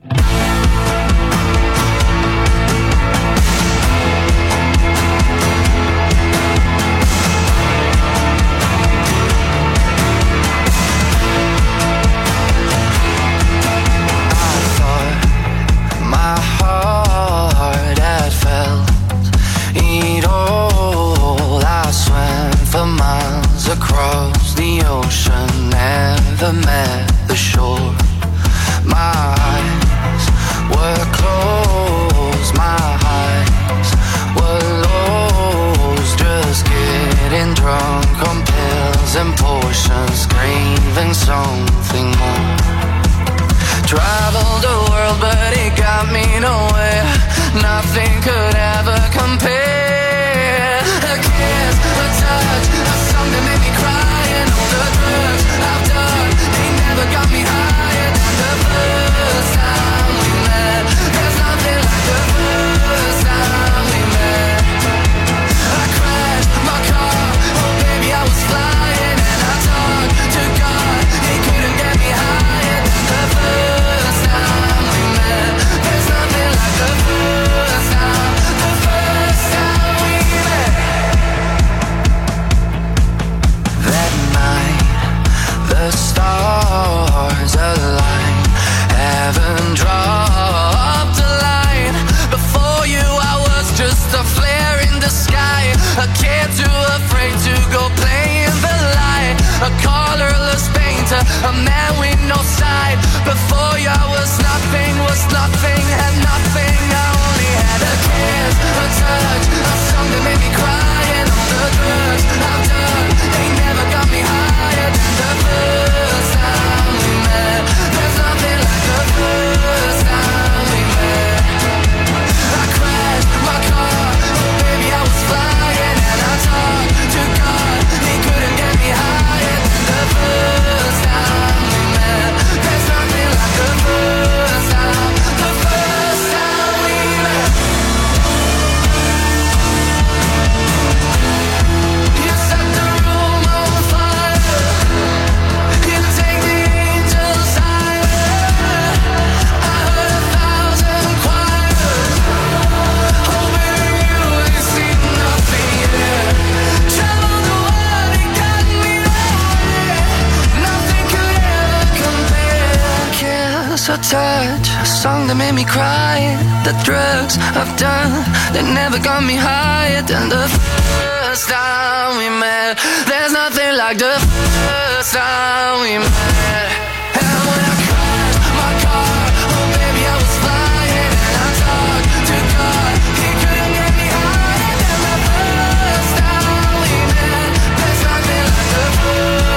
Across the ocean, never met the shore. My eyes were closed, my eyes were lost. Just getting drunk on pills and potions, craving something more. Traveled the world, but it got me nowhere. Nothing could ever compare. A kiss, a touch, a song that made me cry, and all the drugs I've done, they never got me higher than the first time we met. There's nothing like the first time we met. I crashed my car, oh baby I was flying, and I talked to God, he couldn't get me higher than the first time we met. There's nothing like the first time, the first time we met. That night, the stars aligned, heaven dropped a line. Before you I was just a flare in the sky, a kid too afraid to go play in the light, a colorless painter, a man with no side. Before you I was nothing, was nothing, had nothing. I only had a kiss, a touch, a song that made me cry, and all the drugs I've done, they never got me higher than the first time we met. There's nothing like the first time we met. I crashed my car, oh baby I was flying, and I talked to God, he couldn't get me higher than the first time we met. There's nothing like the first time, the first time we met. You set the room on fire, you take the angels higher. I heard a thousand choirs, oh baby you ain't seen nothing yet. Traveled the world, it got me there, nothing could ever compare. Kiss, a touch, a song that made me cry, the drugs I've done, they never got me higher than the first time we met. There's nothing like the first time we met.